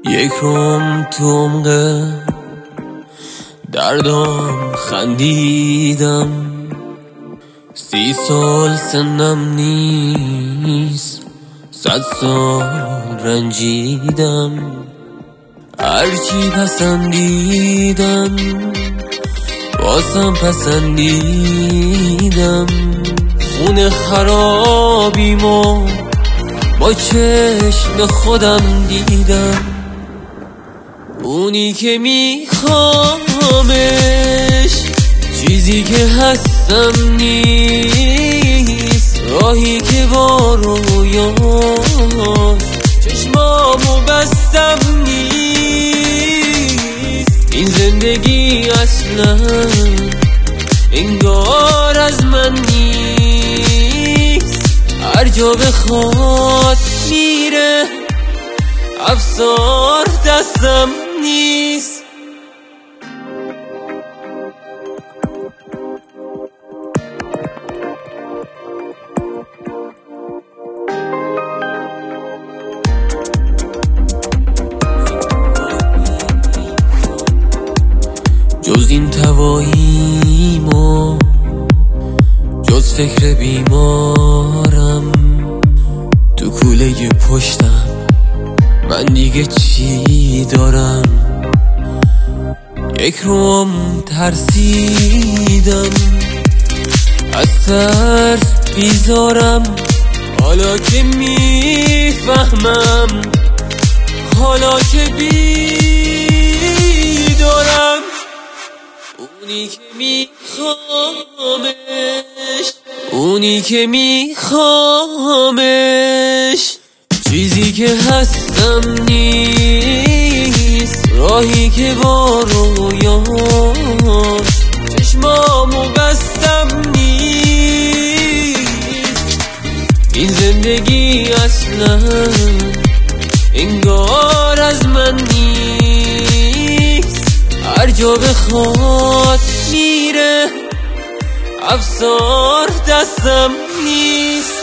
یک روم تو عمق دردم خندیدم 30 سال سنم نیست 100 سال رنجیدم هرچی پسندیدم بازم پسندیدم خون خرابیمو با چشم خودم دیدم اونی که میخوامش چیزی که هستم نیست راهی که با رویاش چشمامو بستم نیست این زندگی اصلا انگار از من نیست هر جا بخواد میره افسار دستم نیست جز این تواییمو جز فکر بیمارم تو کوله پشتم من دیگه چی دارم یک روم ترسیدم از ترس بیزارم حالا که میفهمم حالا که بیدارم اونی که میخوامش چیزی که هستم نیست راهی که با رویاش چشمامو بستم نیست این زندگی اصلا انگار از من نیست هر جا بخواد میره افسار دستم نیست